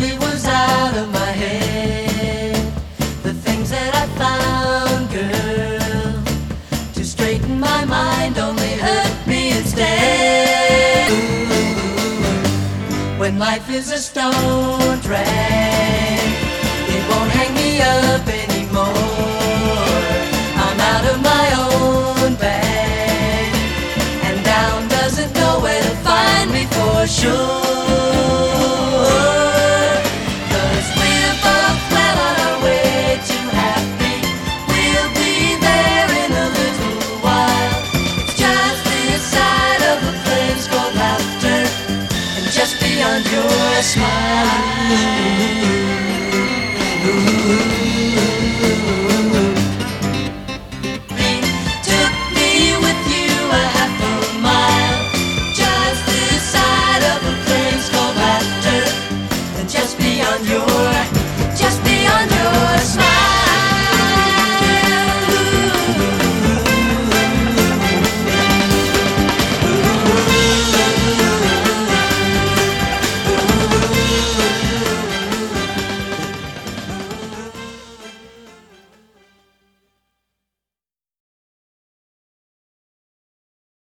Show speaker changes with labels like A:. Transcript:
A: really was out of my head. The things that I found, girl, to straighten my mind only hurt me instead. When life is a stone drag, it won't hang me up anymore. I'm out of my own bag, and down doesn't know where to find me for sure. 'Cause we're both well on our way to happy. We'll be there in a little while. It's just this side of a place called laughter, and just beyond your smile.